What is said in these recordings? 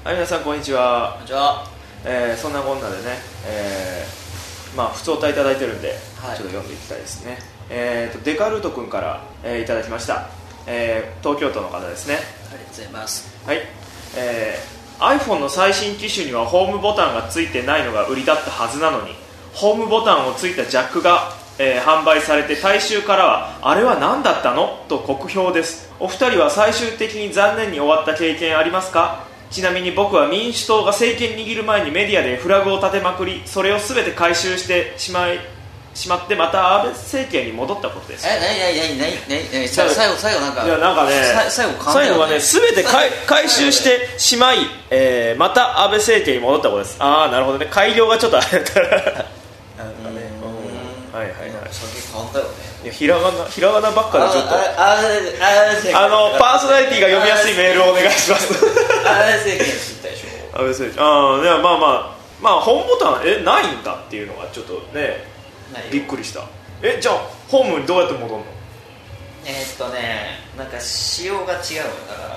はい、皆さんこんにちは。 こんにちは。 そんなこんなでね、普通お歌いただいてるんで、 はい、 ちょっと読んでいきたいですね。デカルート君から、いただきました。東京都の方ですね。 ありがとうございます。 はい。iPhone の最新機種にはホームボタンがついてないのが売りだったはずなのに、ホームボタンをついたジャックが、販売されて大衆からはあれは何だったのと酷評です。お二人は最終的に残念に終わった経験ありますか？ちなみに僕は民主党が政権握る前にメディアでフラグを立てまくり、それを全て回収してしまってまた安倍政権に戻ったことです。 何最後なんか、 いやなんかね、最後はね全て回収してしまい、また安倍政権に戻ったことです。ああなるほどね、改良がちょっとあれだったらなんかね、はいはいはい、 先変わったよね。 いやひらがなばっかでちょっとパーソナリティが読みやすいメールをお願いします。 安倍政権知ったでしょ。 安倍政権、いやまあホームボタンないんだっていうのがちょっとねびっくりした。じゃあホームにどうやって戻るの？ なんか仕様が違うのだから、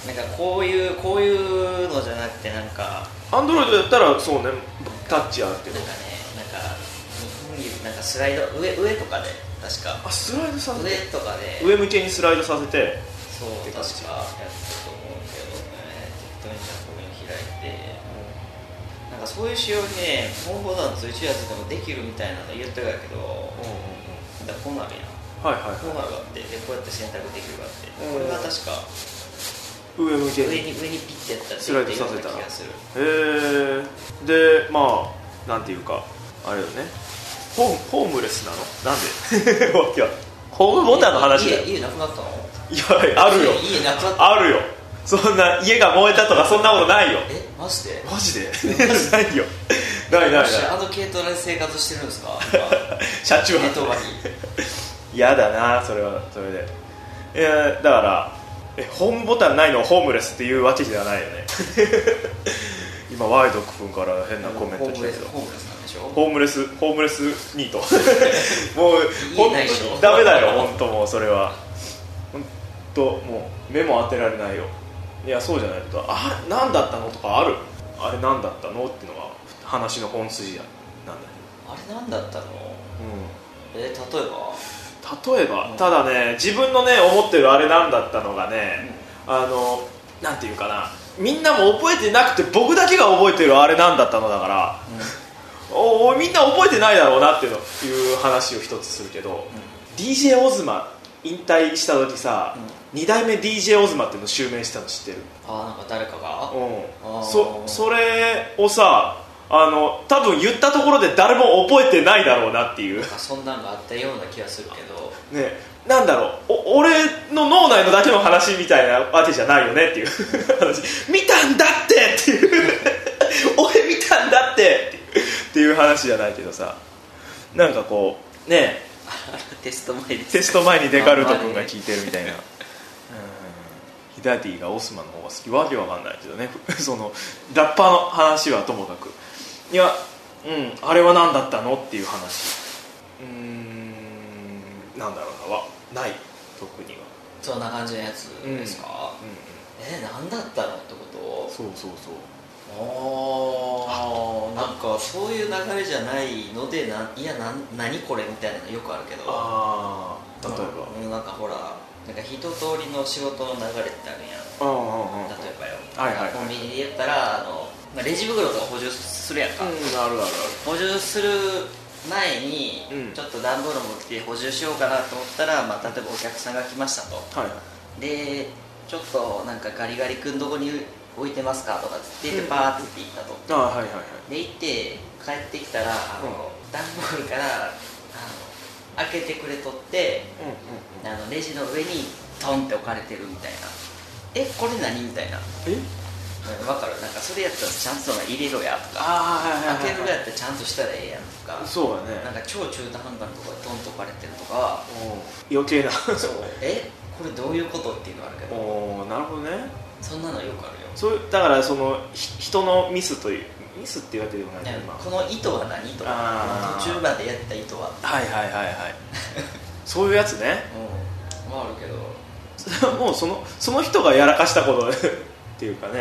なんかこういうのじゃなくて、なんかアンドロイドだったらそうね、タッチあるけど、 なんかスライド上とかで確かスライドさせて、 上とかで上向けにスライドさせて、 そう確かやったと思うけどね、適当にじゃあここに開いて、なんかそういう仕様にね、ホームボタンついてるやつでもできるみたいなの言ってたけど、だからこうなるやん。こうなるがあって、でこうやって選択できるがあって、これが確か上向けにピッてやったらスライドさせたら、 気がする。 でなんていうかあれよね、ホームレスなのなんでわけはホームボタンの話だよ。 家なくなったの？ いやあるよ、 家なくなったあるよ、そんな家が燃えたとかそんなことないよ。 マジでないよ。ないあの軽トラで生活してるんですか？ 車中泊。嫌だなそれはそれで。いやだからホームボタンないのをホームレスっていうわけではないよね。今ワイド君から変なコメント来たけど、 ホームレスなんでしょ？ ホームレスニート。もう本当にダメだよ、本当もうそれは本当もう目も当てられないよ。いやそうじゃないと、何だったのとかある？あれ何だったのっていうのは話の本筋なんだよ。 あれ何だったの？例えば、ただね、自分のね思ってるあれ何だったのがね、なんていうかな、みんなも覚えてなくて僕だけが覚えてるあれ何だったのだから、みんな覚えてないだろうなっていう話を一つするけど、DJ オズマ引退した時さ、2代目 DJ オズマっていうのを襲名したの知ってる？ なんか誰かが？ それをさ、多分言ったところで誰も覚えてないだろうなっていう、 そんなんがあったような気がするけどね、なんだろう、俺の脳内のだけの話みたいなわけじゃないよねっていう話。見たんだっていう俺見たんだっていう話じゃないけどさ、なんかこうねテスト前にデカルート君が聞いてるみたいな。ヒダディがオスマの方が好き、わけわかんないけどね。そのラッパーの話はともかく、いや、あれは何だったのっていう話。なんだろうな、ない、特には。 そんな感じのやつですか？何だったのってこと？そうなんかそういう流れじゃないので、何これみたいなのよくあるけど、 例えば、 なんかほら、なんか一通りの仕事の流れってあるやん。例えばよ、コンビニで言ったらレジ袋とか補充するやんか。補充する前にちょっと段ボール持って補充しようかなと思ったら、例えばお客さんが来ましたと、でちょっとなんかガリガリ君どこに置いてますかとかって言ってパーって行ったと、で行って帰ってきたら段ボールから開けてくれとって、レジの上にトンって置かれてるみたいな。これ何みたいな。分かる？なんかそれやったらちゃんと入れろやとか、開けるぐらいやったらちゃんとしたらええやんとか。そうだね。なんか超中途半端なところでトンと置かれてるとか、 余計な。 そうこれどういうことっていうのあるけど。 なるほどね。 そんなのよくあるよ。 だからその人のミスという、ミスっていうわけでもないけど、 この意図は何とか、途中までやった意図は。 そういうやつね。 あるけど、 もうその人がやらかしたことっていうかね、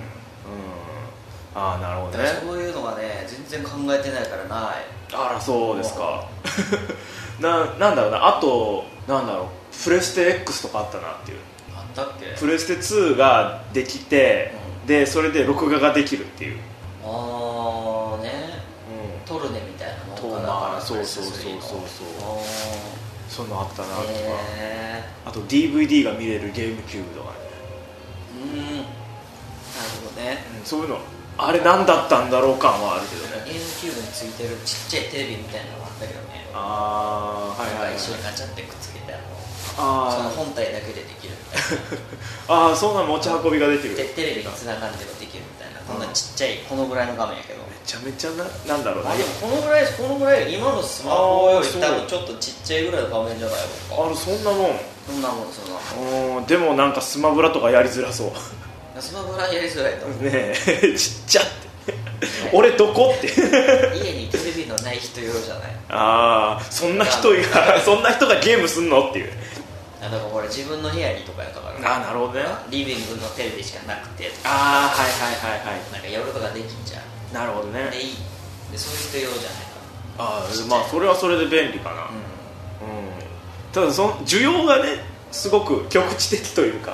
ああなるほどね。 そういうのがね全然考えてないからない。 あらそうですかなんだろうな、あとなんだろう、プレステ X とかあったなっていう。 あったっけ。 プレステ2ができて、でそれで録画ができるっていう。 ああね、トルネみたいなもんかな。 そうそうそういうのあったなとか、あと DVD が見れるゲームキューブとかね。 なるほどね、 そういうのあれ何だったんだろう感はあるけどね。 ゲームキューブについてるちっちゃいテレビみたいなのがあったけどね。 ああはいはい、 一緒にガチャってくっつけてその本体だけでできるみたいなああそんな持ち運びができる。 テレビにつながんでもできるみたいな、こんなちっちゃいこのぐらいの画面やけど、 めちゃめちゃなんだろうね。 でもこのぐらい今のスマホより多分ちょっとちっちゃいぐらいの画面じゃないのか。 そんなもん。でもなんかスマブラとかやりづらそう。 スマブラやりづらいと思うねえちっちゃって俺どこって家にテレビのない人用じゃない。 ああそんな人がゲームすんのっていう。 だからこれ自分の部屋にとかやったから、 なるほどね。 リビングのテレビしかなくてとか、 はいなんか夜とかできんじゃん。 なるほどね。 でそういう人用じゃないか。 まあそれはそれで便利かな。ただその需要がねすごく局地的というか、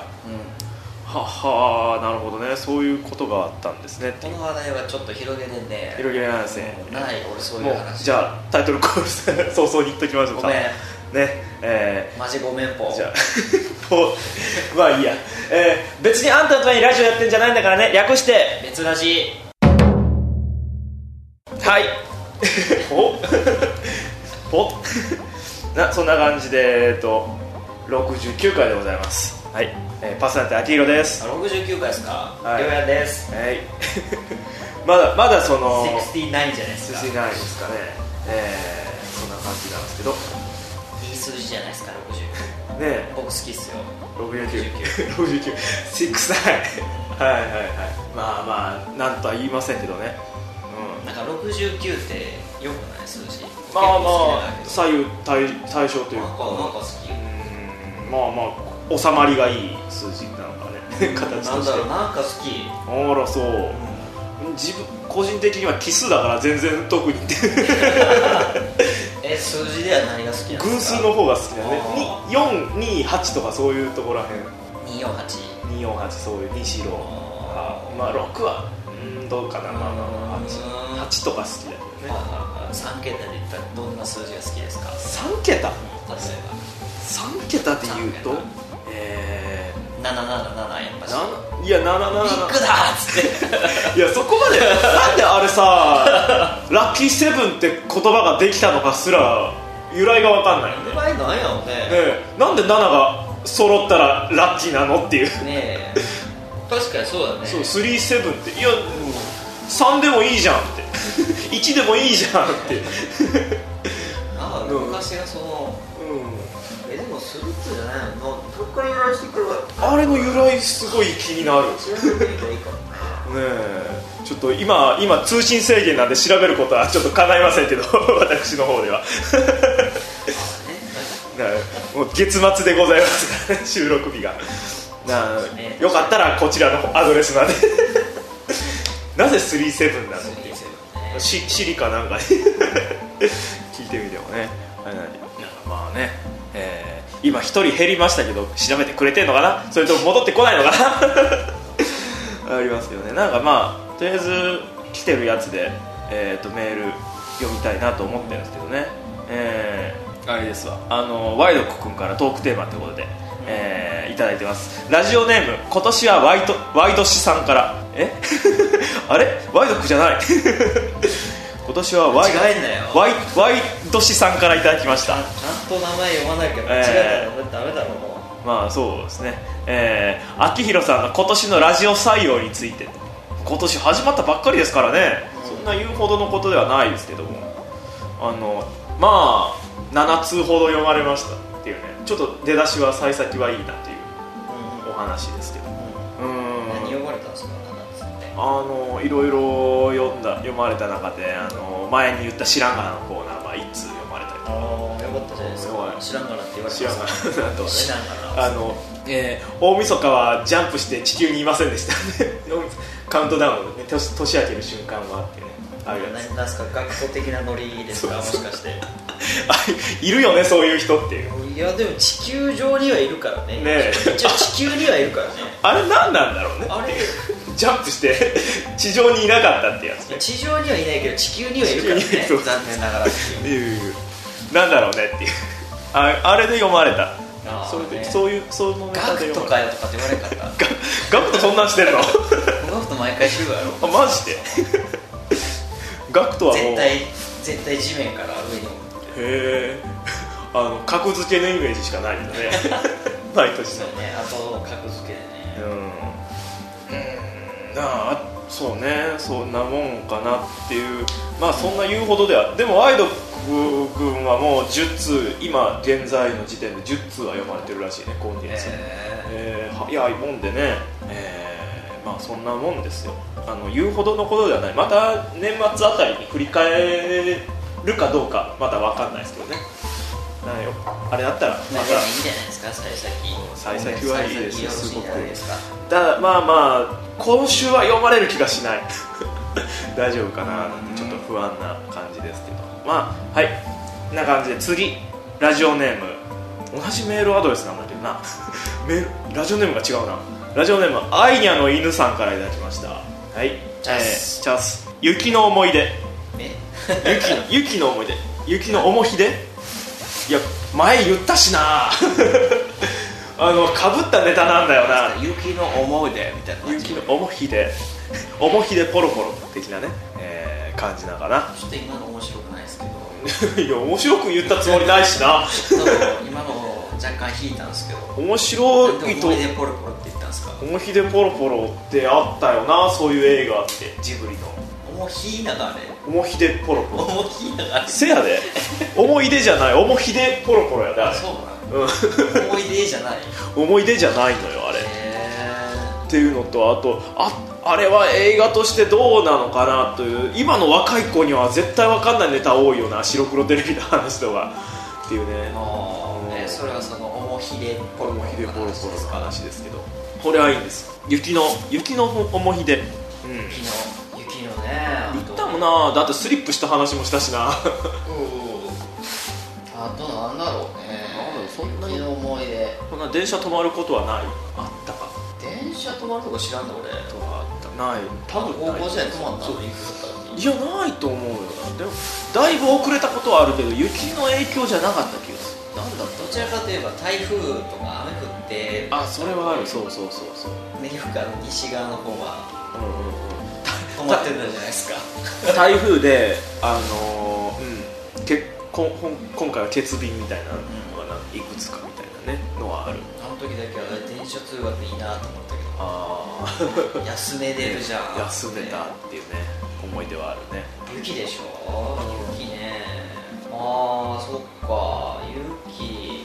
なるほどね、そういうことがあったんですね。 この話題はちょっと広げてね。 広げないですね。 ない俺そういう話。 じゃあタイトルコール早々に言っときましょうか。ごめんね、マジごめんぽ。 じゃあまあいいや、別にあんたのためにラジオやってんじゃないんだからね、略して別ラジ。 はいそんな感じで69回でございます。はい、パーソナリティ秋広です。 69回ですか。りょうやです。 はいまだその 69じゃないですか。 69ですかね。そんな感じなんですけど、 いい数字じゃないですか69 ね。 僕好きっすよ 69 69はいまあなんとは言いませんけどね。 なんか69ってよくない数字。 まあ左右対称というか、 なんか好き。 収まりがいい数字なのかね形として。 なんか好き。 あらそう、自分個人的には奇数だから全然特に数字では何が好きなんですか。 偶数の方が好きだね。428とかそういうところらへん。248そういう246とか、6はどうかな。8とか好きだよね。 3桁で言ったらどんな数字が好きですか。 3桁、例えば3桁で言うと 777やっぱし。 いや77 ビッグだっつっていやそこまでなんであれさラッキーセブンって言葉ができたのかすら由来が分かんないよね。 由来なんやろね。 なんで7が揃ったらラッキーなのっていうねえ確かにそうだね。 そう37っていや、3でもいいじゃんって1でもいいじゃんって昔がそのでもスルッツじゃないの。どっから由来してくるわ。 あれの由来すごい気になる。ちょっと今通信制限なんで調べることはちょっと叶いませんけど私の方ではもう月末でございますからね、収録日が。よかったらこちらのアドレスまでなぜ37なのってシリかなんかに聞いてみてもね。まあね、今一人減りましたけど調べてくれてんのかな、それとも戻ってこないのかなありますけどね。なんかとりあえず来てるやつで、メール読みたいなと思ってるんですけどね。あれですわ、ワイドク君からトークテーマということで、いただいてます。ラジオネーム今年はワイドシさんからあれワイドクじゃない今年はワイドシさんからいただきました。 ちゃんと名前読まなきゃ間違えたらダメだろう。 まあそうですね。秋広さんの今年のラジオ採用について。今年始まったばっかりですからね、そんな言うほどのことではないですけども、まあ7通ほど読まれましたっていうね。ちょっと出だしは幸先はいいなというお話ですけど、 何読まれたんですか7つって。 いろいろ読まれた中で前に言った知らんがなのコーナー、1通読まれたりとか。 よかったじゃないですか。知らんがなって言われてます。 知らんがな大晦日はジャンプして地球にいませんでしたカウントダウンの、ね、年明ける瞬間はっていうね、 何ですか、学徒的なノリですか、もしかしているよね、そういう人っていう。 いやでも地球上にはいるからね、一応地球にはいるからねあれ何なんだろうね、あれジャンプして地上にいなかったってやつ、ね、 地上にはいないけど地球にはいるからね、残念ながらっていうなんだろうねっていうあれで読まれた。それで、ね、そういうのネタでガクトかよとかって言われなかったガクトそんなんしてんのガクト毎回言うやろマジでガクトはもう絶対地面から上にへえ格付けのイメージしかないんだね毎年そうね、あと格付けでねそうね、そんなもんかなっていう、まあそんな言うほどでは、でもアイド君はもう10通、今現在の時点で10通は読まれてるらしいね、今月。早いもんでね、まあそんなもんですよ。言うほどのことではない。また年末あたりに振り返るかどうかまた分かんないですけどね。あれだったらまたいいんじゃないですか、 幸先はいいですよ、すごく。ただまあ今週は読まれる気がしない大丈夫かななんてちょっと不安な感じですけど、まあはいこんな感じで、次ラジオネーム同じメールアドレスなんだけどなラジオネームが違うな。ラジオネームアイニャの犬さんからいただきました。はい、チャス雪の思い出雪の思い出、雪の重ひで、いや前言ったしなかぶったネタなんだよな。 雪の思い出みたいな、 雪の重ひでポロポロ的なね、感じなのかな。 ちょっと今の面白くないですけどいや面白く言ったつもりないしな今の若干引いたんですけど、 面白いと思い出ポロポロって言ったんですか。 重ひでポロポロってあったよな、そういう映画ってジブリの。 重ひながあれ、 重ひでポロポロ、 重ひながあれせやで思い出じゃない、重ひでポロポロやであれ。 そうなの思い出じゃない思い出じゃないのよあれっていうのと、あれは映画としてどうなのかなという、今の若い子には絶対分かんないネタ多いよな、白黒テレビの話とかっていうね。 それはその重ひでポロポロの話ですけど、これはいいんです。雪の重ひで、 雪のね、 言ったもんな。だってスリップした話もしたしなあとなんだろうね、 そんなに雪の思い出、 そんな電車止まることはない？あったか。 電車止まるとこ知らんの俺。 とかあったない、多分ない。 高校時代に止まったの？ いやないと思うよな。でもだいぶ遅れたことはあるけど雪の影響じゃなかった気がする。 なんだ、どちらかといえば台風とか雨降って、 それはある。そうメリフカの西側の方は止まってたじゃないですか台風で今回は欠便みたいなのがいくつかみたいなねのはある。 あの時だけは電車通学いいなと思ったけど休めれるじゃん休めたっていうね思い出はあるね。 雪でしょ、雪ね。そっか、雪。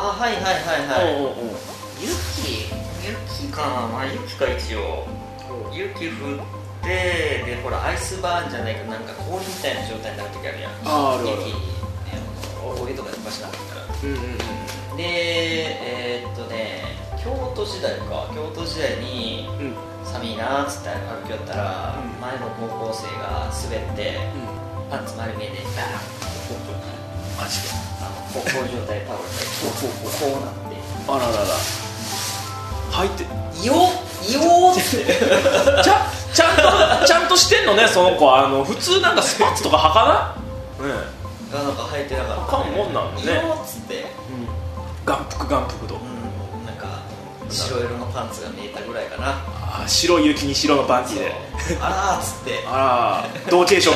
雪かな。まあ雪か、一応雪降ってで、ほらアイスバーンじゃないか、なんか氷みたいな状態になる時あるやん。雪ね、お湯とかでバシッと入ったら、で京都時代に、寒いなーっつって歩きよったら、前の高校生が滑って、パンツ丸見えでバーンマジでこういう状態で倒れて、こうなって、 あららら入ってよーってちゃんとしてんのね、その子。普通なんかスパッツとか履かない？ なんか履いてなかった、 履かんもんなのね。 よーっつって、 眼福と、 なんか白色のパンツが見えたぐらいかな。 白い雪に白のパンツであらーっつって、 同系色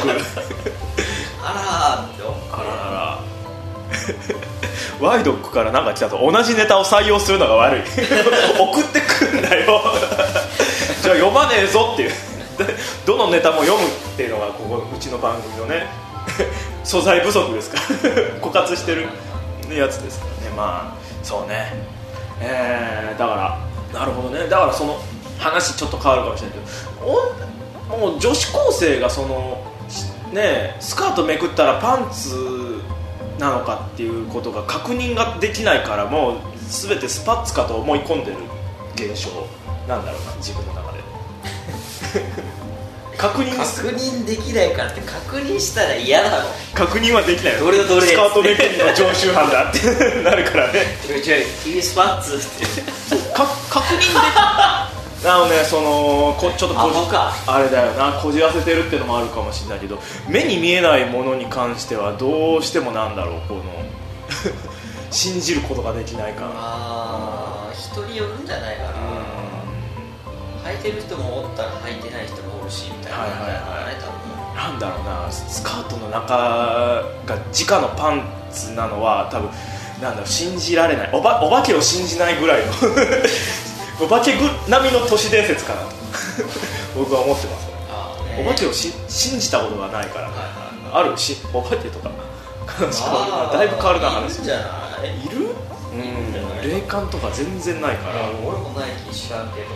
あらーってあらワイドックからなんか来たと同じネタを採用するのが悪い送ってくんだよじゃあ読まねえぞっていうどのネタも読むっていうのがここうちの番組のね素材不足ですから枯渇してるやつですからね。まあそうね、だからなるほどね。だからその話ちょっと変わるかもしれないけど、もう女子高生がそのねスカートめくったらパンツなのかっていうことが確認ができないから、もう全てスパッツかと思い込んでる現象なんだろうな、自分の中で確認できないからって、確認したら嫌だろ。 確認はできないよ。 どれスカートめくりの常習犯だってなるからね。 君スパッツって確認できなのね、ちょっとあれだよな、こじらせてるっていうのもあるかもしれないけど、目に見えないものに関してはどうしてもなんだろう、この信じることができないから。 人によるんじゃないかな。履いてる人もおったら履いてない人もおるしみたいな。 なんだろうな、スカートの中が直のパンツなのは多分なんだろう、信じられない。お化けを信じないぐらいのお化け並みの都市伝説かなと僕は思ってます。お化けを信じたことがないから、あるし、お化けとかだいぶ変わるな話。いるんじゃない？いる？霊感とか全然ないから。 俺もない気知らんけど、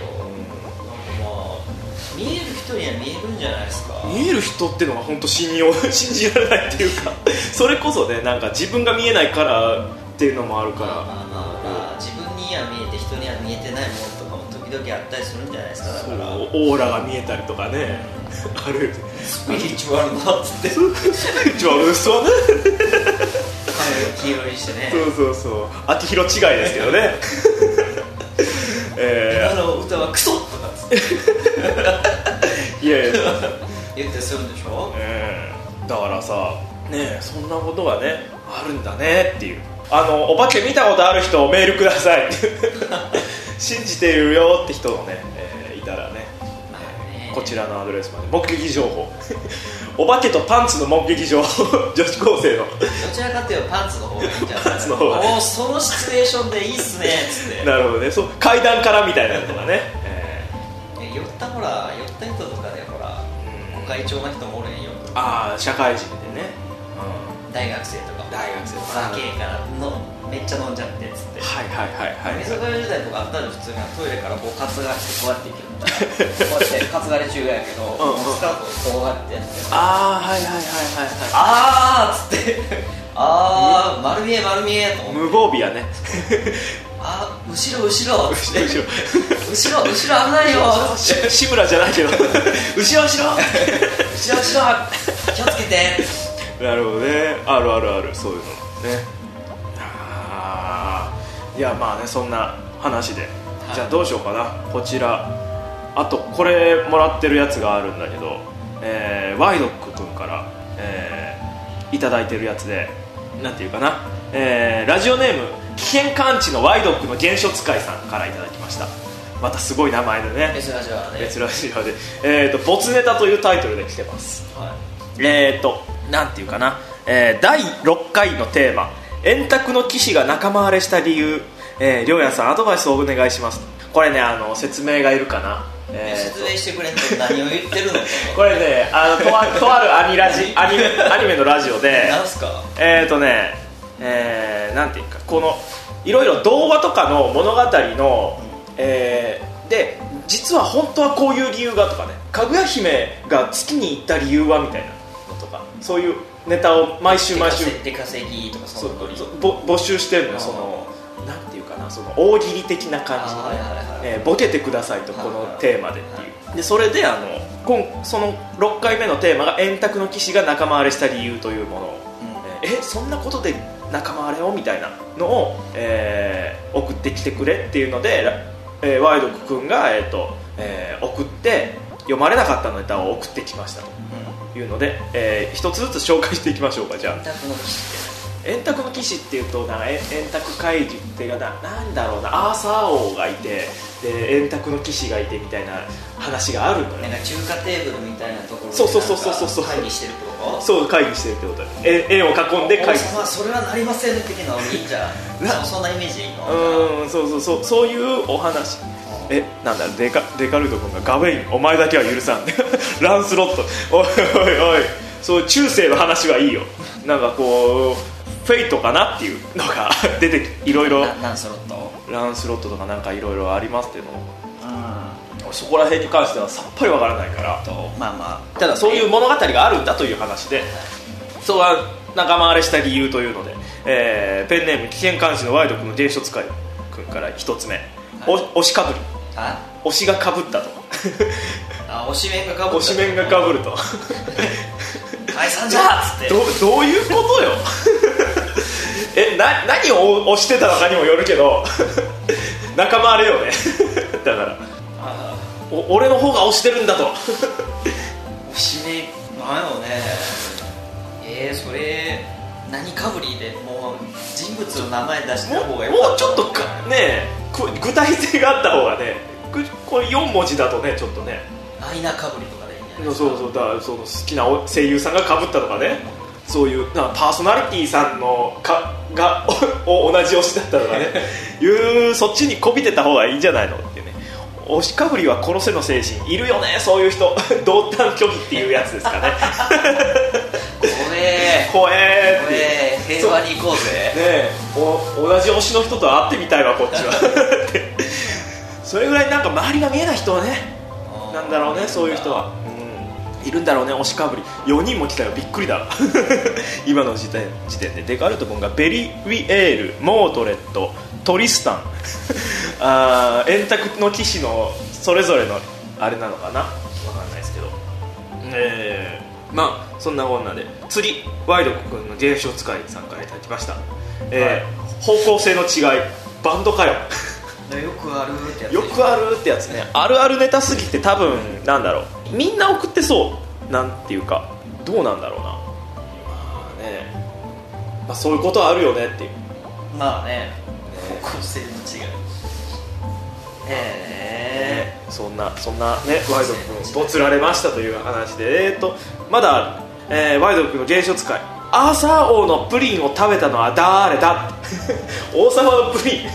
見える人には見えるんじゃないですか。 見える人ってのは本当信じられないっていうかそれこそね、なんか自分が見えないからっていうのもあるから、 自分には見えて人には見えてないものとかも時々あったりするんじゃないですか。だからオーラが見えたりとかね、ある。 スピリチュアルなっつってスピリチュアルですわね黄色にしてね。 そう秋広違いですけどね今の歌はクソとかっつっていや言ってするんでしょ。 だからさ、ね、そんなことがねあるんだねっていう。お化け見たことある人メールください信じているよって人のね、いたらね、こちらのアドレスまで目撃情報お化けとパンツの目撃情報女子高生のどちらかというとパンツの方がいいんじゃないですか。そのシチュエーションでいいっすねっつってなるほどね、そう階段からみたいなのとかね寄った人とかでほら、ご会長の人もおるんよ。 社会人でね、 大学生とか酒からめっちゃ飲んじゃってっつって、 はいみそかり時代とかあったら普通にトイレからこう担がしてこうやっていけるみたいなこうやって担がれ中やけど、スカートをこうやってやってっつって丸見えと思って無防備やね後ろっつって後ろ危ないよ志村じゃないけど後ろ気をつけてなるほどね、あるそういうのね。いやまあね、そんな話で、じゃあどうしようかな。こちらあとこれもらってるやつがあるんだけど、ワイドック君から、いただいてるやつで、なんていうかな、ラジオネーム危険感知のワイドックの原初使いさんからいただきました。またすごい名前でね、 別ラジオで、ボツネタというタイトルで来てます、なんていうかな、第6回のテーマ、円卓の騎士が仲間割れした理由、りょうやさんアドバイスをお願いします。これね、説明がいるかな。 説明してくれんと何を言ってるのこれね、とあるアニメのラジオでなんすか、 なんていうか、このいろいろ童話とかの物語の、で実は本当はこういう理由がとかね、かぐや姫が月に行った理由はみたいなのとか、そういうネタを毎週出稼ぎとかそう募集してるのよ。そのなんていうかな、その大喜利的な感じで、ボケてくださいと、このテーマでっていう。でそれでその6回目のテーマが円卓の騎士が仲間割れした理由というものを、そんなことで仲間割れをみたいなのを、送ってきてくれっていうので、ワイドク君が、送って読まれなかったネタを送ってきましたというので、一つずつ紹介していきましょうか。じゃあ円卓の騎士っていうと円卓怪獣っていうかなんだろうな、アーサー王がいて、で円卓の騎士がいてみたいな話があるのよ。 なんか中華テーブルみたいなところでそう会議してるってこと？ そう、会議してるってことで、円を囲んで会議してる。 それはなりません的なのいいんじゃんそんなイメージでいいの？ そういうお話。なんだデカルト君がガウェインお前だけは許さんランスロットおいそう中世の話はいいよ。なんかこうフェイトかなっていうのが出てきて、いろいろランスロットとかなんかいろいろありますけど、そこら辺に関してはさっぱりわからないから、ただそういう物語があるんだという話で、そうは仲間割れした理由というので、ペンネーム危険監視のワイド君の原初使い君から1つ目、推しかぶり、推しがかぶったと推し面がかぶった、 推し面がかぶると解散じゃーっつってどういうことよ何を推してたのかにもよるけど仲間あれよねだから俺の方が推してるんだと推し面なんやろね。それ何かぶりでもう人物の名前出した方がよかった。 もうちょっとね具体性があった方がね、これ4文字だとねちょっとね、 アイナかぶりとかでいいんじゃないですか。 そうだからその好きな声優さんがかぶったとかね、そういうパーソナリティさんのが同じ推しだったとかねそっちにこびてた方がいいんじゃないのっていうね。推しかぶりは殺せの精神いるよね、そういう人同担拒否っていうやつですかね怖え平和に行こうぜね。同じ推しの人と会ってみたいわこっちはそれぐらいなんか周りが見えない人はね、なんだろうね、そういう人は、いるんだろうね。推しかぶり4人も来たよ、びっくりだ今の時点でデカルト君がベリウィエール、モートレット、トリスタン円卓の騎士のそれぞれのあれなのかな、わかんないですけど、まあそんなこんなで次、ワイド君の現象使いさんからいただきました、方向性の違い、バンドかよよくあるってやつ、 よくあるってやつね。あるあるネタすぎて多分なんだろう、みんな送ってそうなんていうか、どうなんだろうな、そういうことはあるよねっていう、 まあね、方向性の違い、 そんなね、ワイド君ボツられましたという話で、まだ、ワイド君の現象使い、アーサー王のプリンを食べたのは誰だ王様のプリン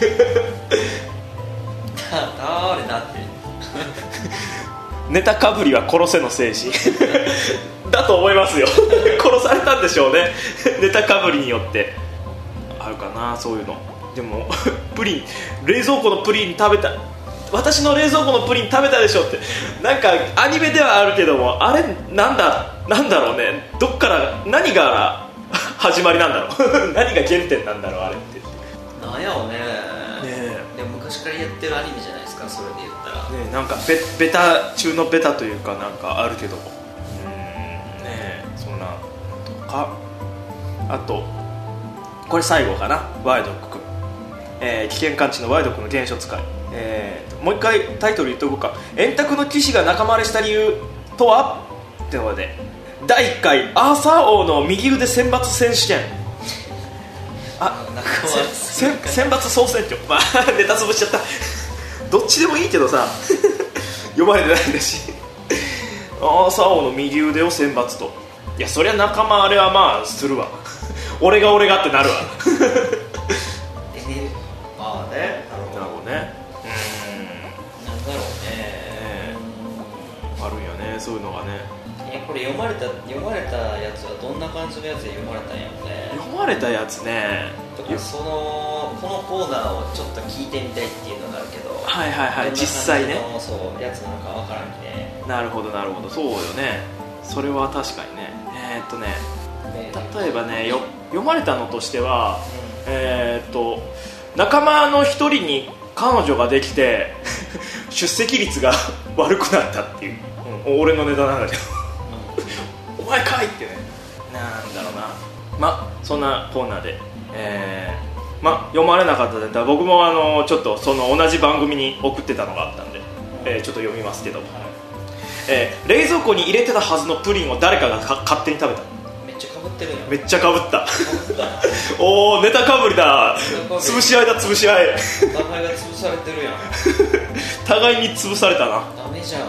誰だってネタかぶりは殺せの精神だと思いますよ殺されたんでしょうねネタかぶりによって。あるかな、そういうの。でもプリン、冷蔵庫のプリン食べた、私の冷蔵庫のプリン食べたでしょって、なんかアニメではあるけども、あれなんだろうね、どっから何が始まりなんだろう何が原点なんだろうあれってなんやろうね。でも昔からやってるアニメじゃないですか、それで言ったらね。なんかベタ中のベタというかなんかあるけども、そんなとか、あとこれ最後かな、ワイド君、危険感知のワイド君の現象使い、もう一回タイトル言っとこうか。円卓の騎士が仲間割れした理由とはってことで、第1回アーサー王の右腕選抜選手権、選抜総選挙、ネタ潰しちゃったどっちでもいいけどさ読まれてないんだしアーサー王の右腕を選抜と、いやそりゃ仲間あれはまあするわ俺がってなるわまあね、 なるほどね、 なんだろうね、 あるんよね、そういうのがね。 これ読まれたやつはどんな感じのやつで読まれたんやろね。 読まれたやつね、 とかこのコーナーをちょっと聞いてみたいっていうのがあるけど、 実際ね、 そうやつなのかわからんきね。 なるほどそうよね、それは確かにね。例えばね、読まれたのとしては、仲間の一人に彼女ができて出席率が悪くなったっていう、俺のネタなんだけどお前かいってね、なんだろうな。そんなコーナーで、読まれなかったネタ、僕もちょっとその同じ番組に送ってたのがあったんで、ちょっと読みますけど、冷蔵庫に入れてたはずのプリンを誰かが勝手に食べた。 めっちゃかぶってるやん。 めっちゃかぶったおー、ネタかぶりだ、潰し合いだ、潰し合いお互いが潰されてるやん互いに潰されたな。 ダメじゃん。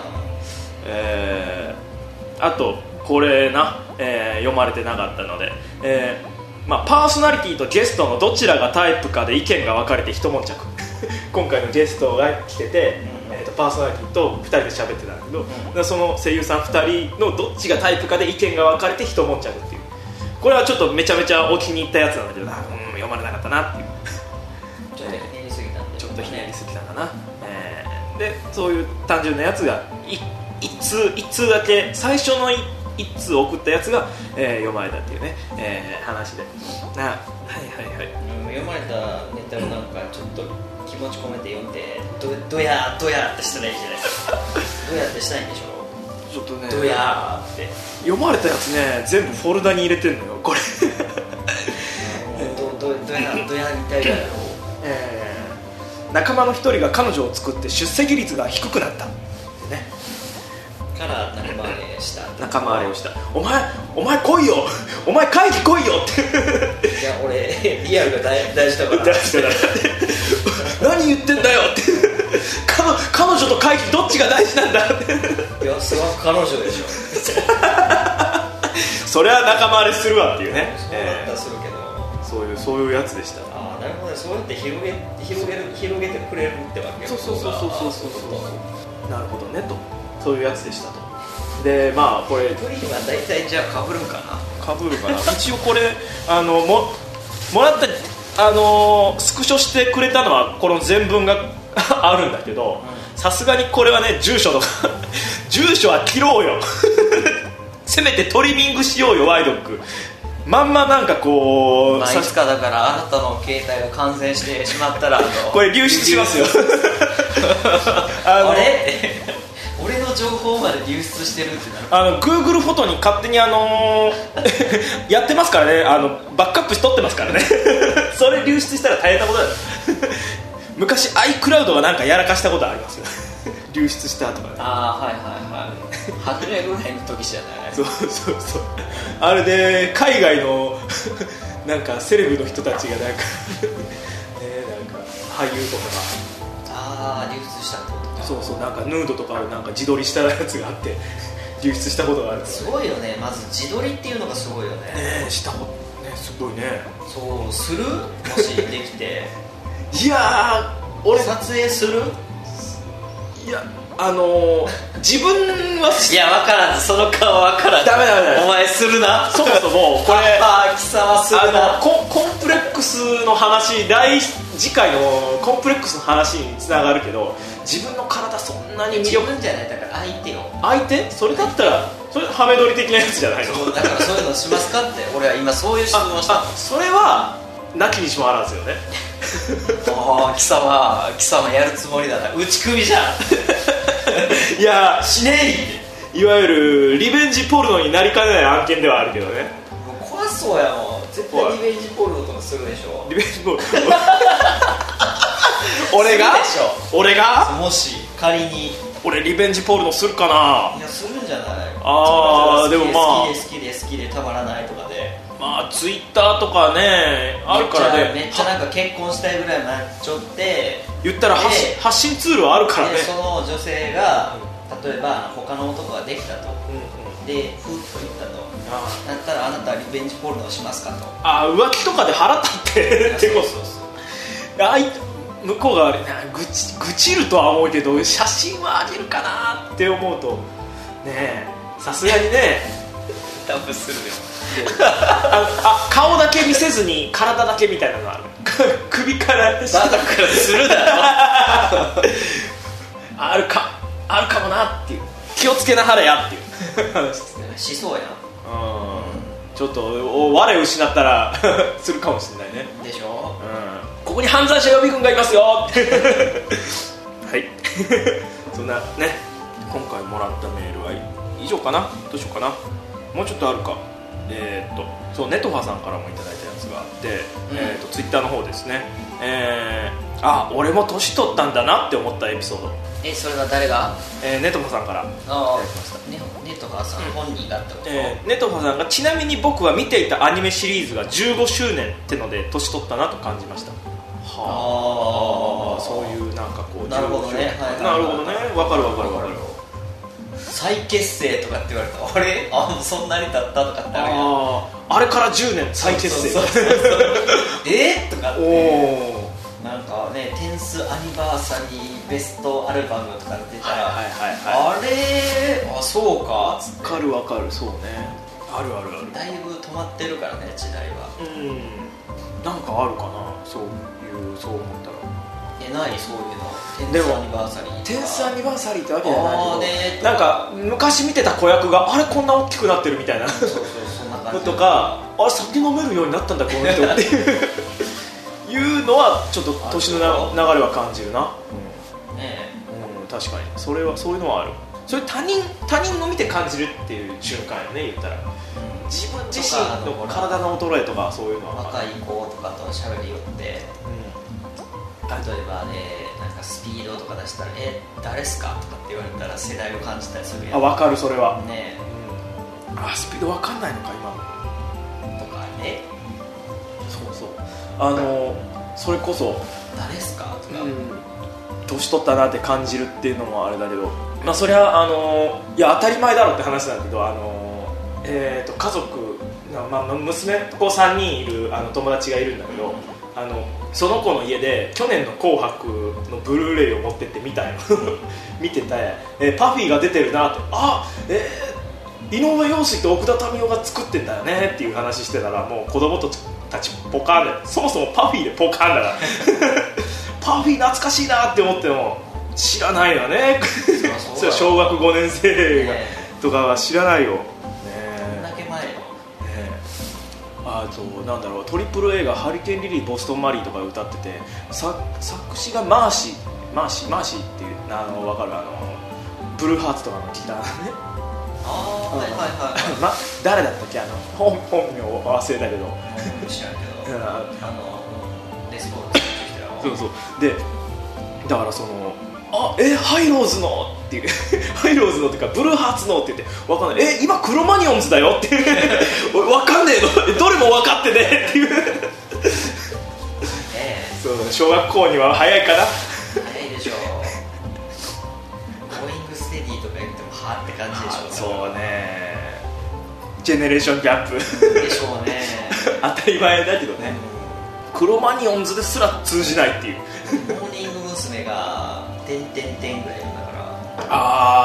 あとこれな、読まれてなかったので、パーソナリティとゲストのどちらがタイプかで意見が分かれて一悶着今回のゲストが来てて、パーソナリティと2人で喋ってたんだけど、その声優さん2人のどっちがタイプかで意見が分かれて一悶着っていう、これはちょっとめちゃめちゃお気に入ったやつなんだけどな、読まれなかったなっていう、 ちょっとひねりすぎたんで、 ちょっとひねりすぎたかな。でそういう単純なやつが一通だけ、最初の1 1通送ったやつが、読まれたっていうね、話で、はいはいはい、 読まれたネタをなんかちょっと気持ち込めて読んでどやってしたらいいじゃないですかどやってしたいんでしょ。 ちょっとね、 どやーって読まれたやつね全部フォルダに入れてんのよこれどやみたいだよ仲間の一人が彼女を作って出席率が低くなったねから仲間割れした仲間割れをした。お前来いよお前会議来いよっていや俺リアルが大事だから何言ってんだよって彼女と会議どっちが大事なんだっていやそれは彼女でしょそれは仲間割れするわっていうね。 そうだったらするけど、 そういうやつでした。 ああなるほどね。そうやって広げてくれるってわけ。 そうなるほどねと、そういうやつでしたと。でまあこれプリンは大体じゃあ被るんかな一応これもらったスクショしてくれたのはこの全文があるんだけど、さすがにこれはね住所とか住所は切ろうよせめてトリミングしようよワイドック。まんまなんかこう、 まあ、いつかだからあなたの携帯が感染してしまったらこれ流出しますよあれ俺の情報まで流出してるってなる。 Google フォトに勝手にやってますからね、バックアップしとってますからねそれ流出したら大変なことだよ昔 iCloud がなんかやらかしたことありますよ流出したとかね。 ああはいはいはい初めぐらいの時じゃないそうあれで海外のなんかセレブの人たちがなんか俳優とかが流出したってことか。 そうなんかヌードとかなんか自撮りしたやつがあって流出したことがある。 すごいよね。まず自撮りっていうのがすごいよね。 したことねすごいね。 そうするもしできていや俺撮影する。 いや自分はいや分からん、その顔分からん。 ダメお前するな。 そもそもこれ貴様するな。 コンプレックスの話次回のコンプレックスの話につながるけど、自分の体そんなに自分じゃない、だから相手よ。 相手？それだったらそれハメ撮り的なやつじゃないの？ そうだからそういうのしますかって俺は今そういう質問をしたの。 それはなきにしもあらずよね貴様やるつもりだな。打ち首じゃんいやしねえ、いわゆるリベンジポルノになりかねない案件ではあるけどね。 もう怖そうやもん。絶対リベンジポルノとかするでしょ。 リベンジポルノ俺がもし仮に俺リベンジポルノするかな。 いやするんじゃない。 でもまあ好きでたまらないとかで、 まあツイッターとかねあるからね。 めっちゃなんか結婚したいぐらいになっちゃって言ったら発信ツールはあるからね。 でその女性が例えば他の男ができたと、でふっと言ったとなったら、あなたはリベンジポルノをしますかと。 浮気とかで腹立ってってこと。向こうが愚痴るとは思うけど写真はあげるかなって思うとね、さすがにね多分するよ顔だけ見せずに体だけみたいなのがある首からだからするだろあるかもなっていう、気をつけなはれやっていう話ですね。 しそうやん。 ちょっと我失ったらするかもしれないね。 でしょ、 ここに犯罪者予備軍がいますよはいそんなね、今回もらったメールは以上かな。どうしようかな、もうちょっとあるか。そうネトファさんからもいただいたやつがあって、ツイッターの方ですね。俺も年取ったんだなって思ったエピソード。 それは誰が？ ネトファさんからいただきました。 ネトファさん本人がってこと？ ネトファさんがちなみに僕は見ていたアニメシリーズが15周年ってので年取ったなと感じました。そういうなんかこう、 なるほどね、 なるほどね、分かる再結成とかって言われたらもうそんなに経ったとかってあるやん。 あれから10年再結成とかってなんかね、テンスアニバーサリーベストアルバムとか出たら、そうかっつって。 分かる、そうね、あるだいぶ止まってるからね、時代は。 なんかあるかな、そう思ったら。 ないそういうの。テンスアニバーサリー。 テンスアニバーサリーってわけじゃないけど、なんか昔見てた子役があれこんな大きくなってるみたいなそうそんな感じとか、あれ酒飲めるようになったんだこの人っていうのはちょっと年の流れは感じるな。確かにそういうのはある。それ他人を見て感じるっていう瞬間よね、言ったら。自分自身の体の衰えとかそういうのは若い子とかと喋りよって、例えばなんかスピードとか出したら誰っすかとかって言われたら世代を感じたりするやん。 分かる、それはね。 スピード分かんないのか今とかね。 そうそれこそ誰っすかとか、 年取ったなって感じるっていうのもあれだけど、まあそれはいや当たり前だろって話なんだけど、家族、娘子3人いる友達がいるんだけど、その子の家で去年の紅白のブルーレイを持ってって見たよ見てて、パフィーが出てるなって、井上陽水と奥田民生が作ってんだよねっていう話してたら、もう子供たちポカーンで、そもそもパフィーでポカーンだからパフィー懐かしいなって思っても知らないよねそれ小学5年生が、とかは知らないよ。なんだろう、トリプル A がハリケーンリリーボストンマリーとか歌ってて、作詞がマーシーっていう分かる、ブルーハーツとかのギターね。誰だったっけ、本名を忘れたけど知らんけどレスポーツそうで、だからそのハイローズのっていうハイローズのっていうかブルーハーツのって言って分かんない、今クロマニオンズだよっていう分かんねえのどれも分かってねっていうそう小学校には早いかな。 早いでしょゴーイングステディとか言ってもはって感じでしょ。 そうね、ジェネレーションギャップでしょうね当たり前だけどね、クロマニオンズですら通じないっていうモーニング娘。が点々点ぐらいだから、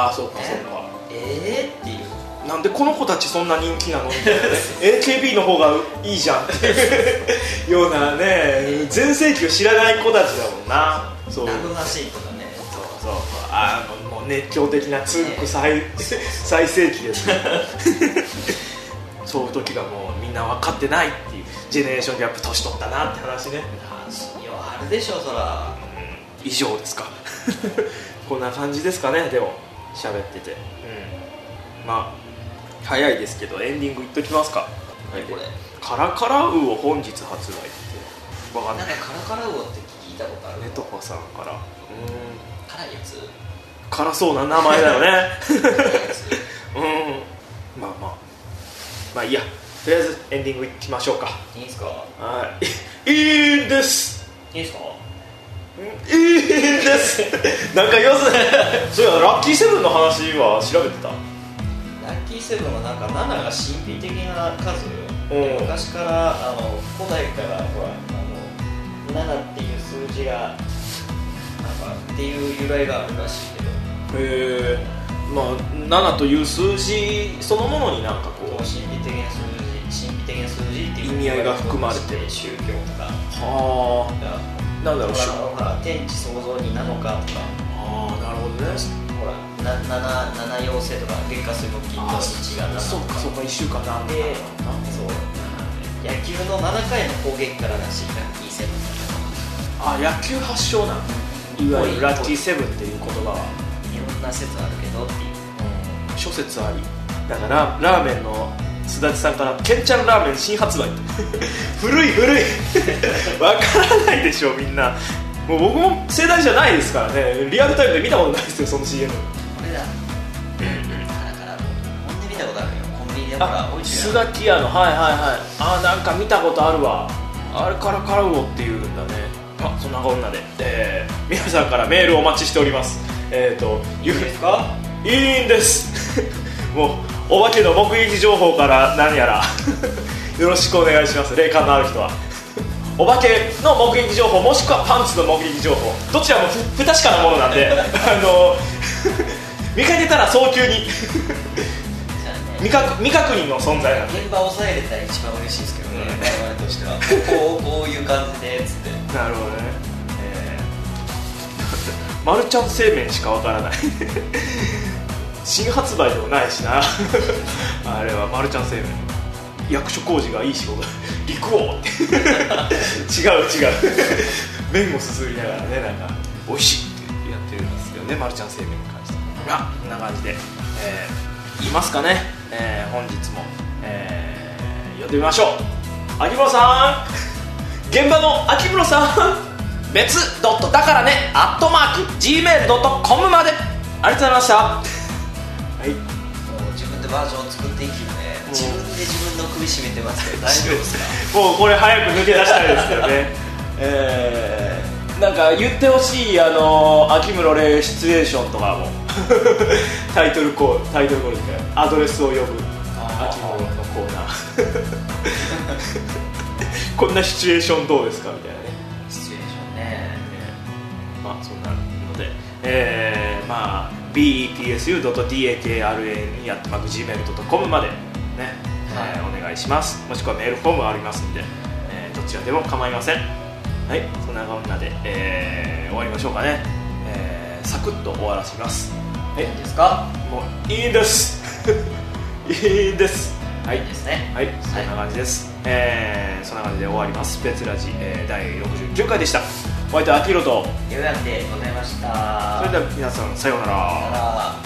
そうかそうか、 っていう、 なんでこの子たちそんな人気なのみたいなねAKB の方がいいじゃんっていうようなね、全盛期を知らない子たちだもんな。そうラブマシーンとかね、 そうもう熱狂的なツンク最盛期ですねそういう時がもうみんな分かってないっていう、ジェネレーションギャップ年取ったなって話ね。 あるでしょそら。 以上ですかこんな感じですかね。でも喋ってて、まあ早いですけどエンディングいっときますか。 これカラカラウーを本日発売って分かんない。 なんかカラカラウオって聞いたことある。 ネトファさんから。 辛いやつ、 辛そうな名前だよねまあいいや、とりあえずエンディングいきましょうか。 いいですか。 いいんです。 いいですか。 いいですなんか要するにそういやラッキーセブンの話は調べてた。 ラッキーセブンはなんか7が神秘的な数よ。昔から古代からほら7っていう数字がなんかっていう由来があるらしいけど、 まあ7という数字そのものになんかこう神秘的な数字っていう意味合いが含まれてる宗教とかなんだろう、 ほら天地創造に7日とか、 なるほどね。 ほら7陽星とか月火水木金土日が7日、 そうか1週間なんで、そう野球の7回の攻撃かららしいラッキーセブン。 野球発祥なんだ、いわゆるラッキーセブンっていう言葉は。 いろんな説あるけどっていう、 諸説あり。だからラーメンのすだちさんからケンちゃんラーメン新発売古いわからないでしょみんな。もう僕も世代じゃないですからね、リアルタイムで見たことないですよその CM。 これだカラカラほんで見たことあるよ、コンビニでほら置いてるスガキ屋のなんか見たことあるわ。あれカラカラウオっていうんだね。そんなこんなで、皆さんからメールをお待ちしております。 いいですか。 いいんですもうお化けの目撃情報から何やらよろしくお願いします。霊感のある人はお化けの目撃情報もしくはパンツの目撃情報、どちらも不確かなものなんで見かけたら早急に未確認の存在なんで現場を抑えれたら一番嬉しいですけどね、我々としてはこういう感じでつって。 なるほどね。 マルちゃん製麺しかわからない新発売でもないしなあれはマルちゃん製麺、役所広司がいい仕事陸王って違う麺をすすりながらね、なんか美味しいってやってるんですけどね、マルちゃん製麺に関しては。こんな感じで、言いますかね、本日も、呼んでみましょう。秋室さん、現場の秋室さん、別だからね@gmail.com まで。ありがとうございました。はい、 もう自分でバージョンを作っていきね、自分で自分の首絞めてますけど大丈夫ですか？ もうこれ早く抜け出したいですけどねなんか言ってほしい秋室レシチュエーションとかもタイトルコールですね、アドレスを呼ぶ秋室のコーナーこんなシチュエーションどうですかみたいなね、 シチュエーションね、 まあそんなので、まあ beepsu.dakrn@gmail.com までね、お願いします。もしくはメールフォームありますんで、どちらでも構いません。はい、そんなこんなで、終わりましょうかね。サクッと終わらせます。 いいんですか？ もういいんですいいんです。はい、 いいですね。 はい、そんな感じです。そんな感じで終わります。別ラジ、第69回でした。お相手はアキロとゆうやんでございました。 それでは皆さんさようなら。 さようなら。